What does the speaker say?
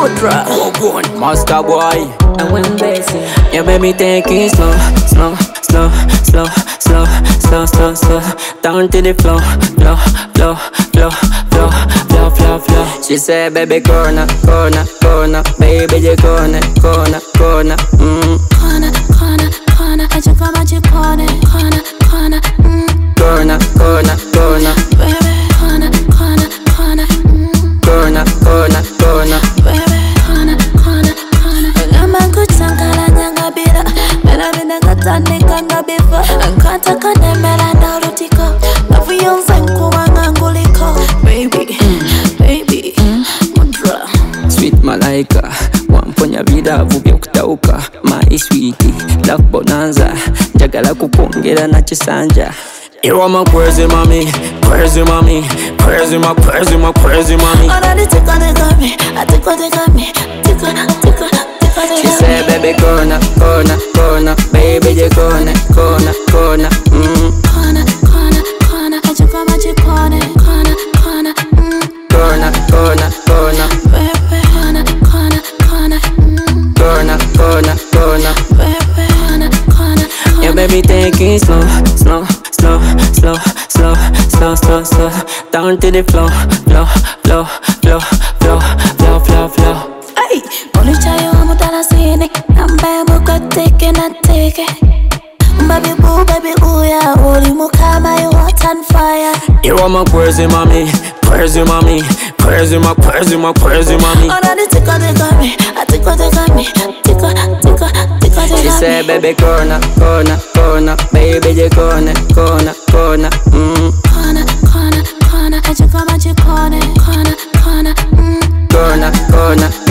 Mudra. Oh, go on, master boy. And when blessing, You make me take it slow, slow, slow, slow, slow, slow, slow, slow. Down to the flow, flow, flow, flow, flow, flow, flow, flow. She said, baby, corner, corner, corner, baby, you corner, corner, corner. Corner, corner, corner, I just come at your corner, corner, corner, Corner, corner, corner, baby, corner, corner, corner, corner, corner, corner. baby, corner, corner, corner. Ngama kuchangala nyanga bila, mela bina katani kanga bifa. Nkata kane mela narutiko, lavu yonza nkuwanga nguliko. Baby, baby, Mudra. Sweet malaika, wamponya vidavu vya kutauka. My sweetie, love bonanza, njagala kukongera na chisanja. You are my crazy mommy, crazy mommy, crazy my crazy my crazy mommy. Already take on the gummy, I take on the gummy, take on the She said, baby, corner, corner, corner, baby, you corner, corner, corner. corner, corner, corner, I just come at your corner, corner, corner, Corner, corner, corner, baby, corner, corner, corner, corner, corner, corner. baby, corner, corner, Yeah, baby, take it slow, slow, slow, slow, slow, slow, slow, slow. Down to the flow, flow, flow, flow, flow, flow, flow, flow. ay, ulichayo amutala sini, namba muka take na take. Baby boo, yeah, uli mukama you hot and fire. You are my crazy mommy, crazy mommy, crazy my crazy my crazy mommy. Already take on the gummy, I take on the gummy, take on the She gummy. said, baby, corner, corner, corner, baby, you corner, corner, corner. Corner, corner, corner, I just come at your corner, corner, corner, Corner, corner,